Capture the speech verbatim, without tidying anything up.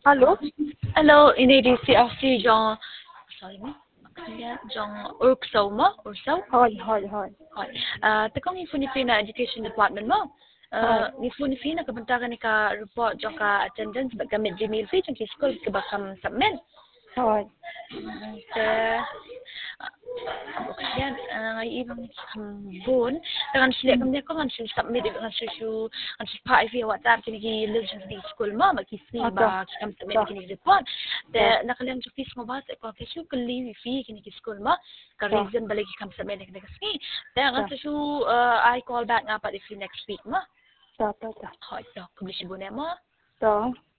Alo? Hello, ini di C F C Jong, sorry mo, kanya Jong Urksaw mo, Urksaw? হয়, হয়, হয়. Hoy. Ah, tekong ifunifin na education department mo. হয়, Ah, ifunifin na kapuntakan ni ka report jong ka attendance ba gamit Gmail fee jong school ka ba kam submit. হয়. Te yan ngay ibang kambon dengan sila kami ko kan sila submit dengan susu kan sila pa via WhatsApp kini ki listen di school mo makisni আচ্ছা, ba kam submit আচ্ছা, kini report te আচ্ছা, nakalang sa fis mo ba te ko kesu kali fi kini ki school mo ka আচ্ছা, reason balik kam submit kini kasi te আচ্ছা, ang susu I call back nga pa if next week mo আচ্ছা, আচ্ছা, hoy to publish mo na mo আচ্ছা.